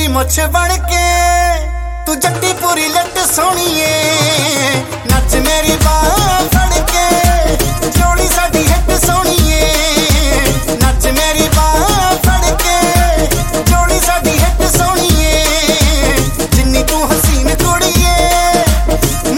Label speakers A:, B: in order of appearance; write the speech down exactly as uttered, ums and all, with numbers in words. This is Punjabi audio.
A: मुछ बन के तू जट्टी पूरी लट सोहणीए